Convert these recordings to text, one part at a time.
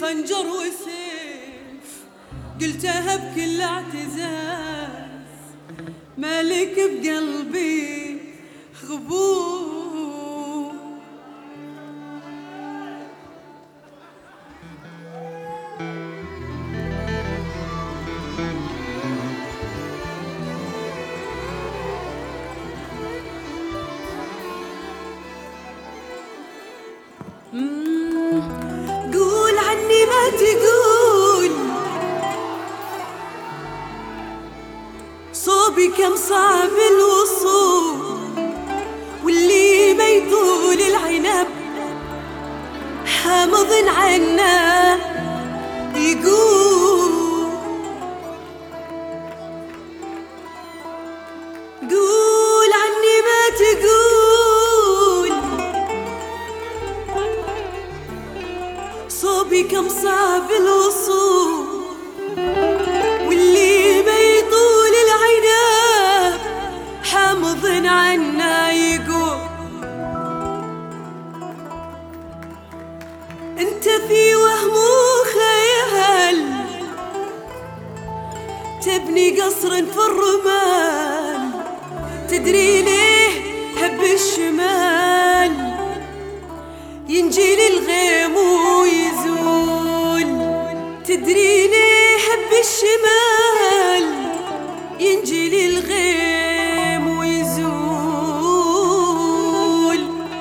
خنجر وسيف قلتها بكل اعتزاز، مالك بقلبي غبور. قول عني ما تقول، صوبي كم صعب الوصول، واللي ما يطول العنب حامض عنا يقول. قول عني ما تقول، صوبي كم صعب الوصول، واللي ما يطول العنب حامض عنا يقول. انت في وهم وخيال تبني قصر في الرمال، تدري ليه هب الشمال ينجي للغيم ويزول. تدري ليه هب الشمال ينجي للغيم ويزول.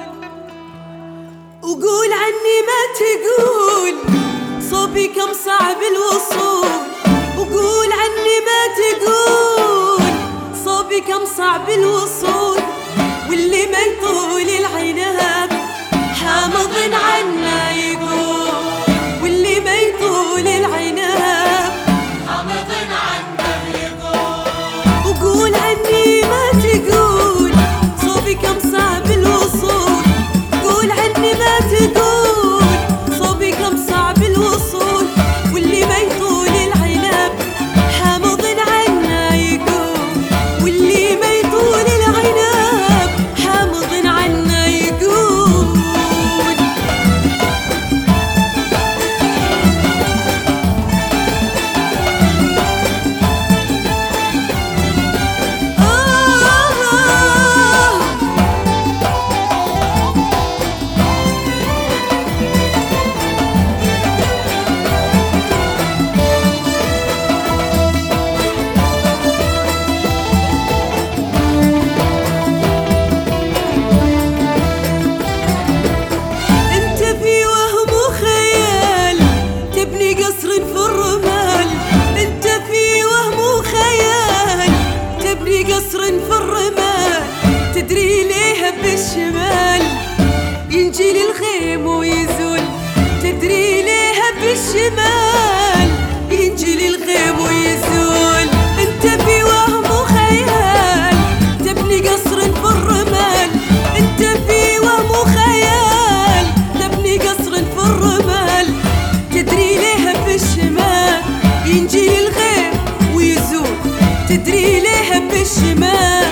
وقول عني ما تقول، صوبي كم صعب الوصول. وقول عني ما تقول، صوبي كم صعب الوصول، واللي ما يطول العنب حامض عنا يقول. واللي ما يطول العنب حامض عنا يقول. وقول عني ما تقول، صوبي كم صعب الوصول. قول عني ما تقول، صوبي كم صعب الوصول، واللي ما يطول العنب حامض عنا يقول. واللي ما يطول العنب حامض عنا يقول. قصر في الرمال، تدري ليه بالشمال ينجي للغيم ويزول. تدري ليه بالشمال ينجي للغيم ويزول. انت في وهم وخيال تبني قصر في الرمال. انت في وهم وخيال تبني قصر في الرمال، تدري ليه بالشمال ينجي للغيم ويزول. تدري ليه بالشمال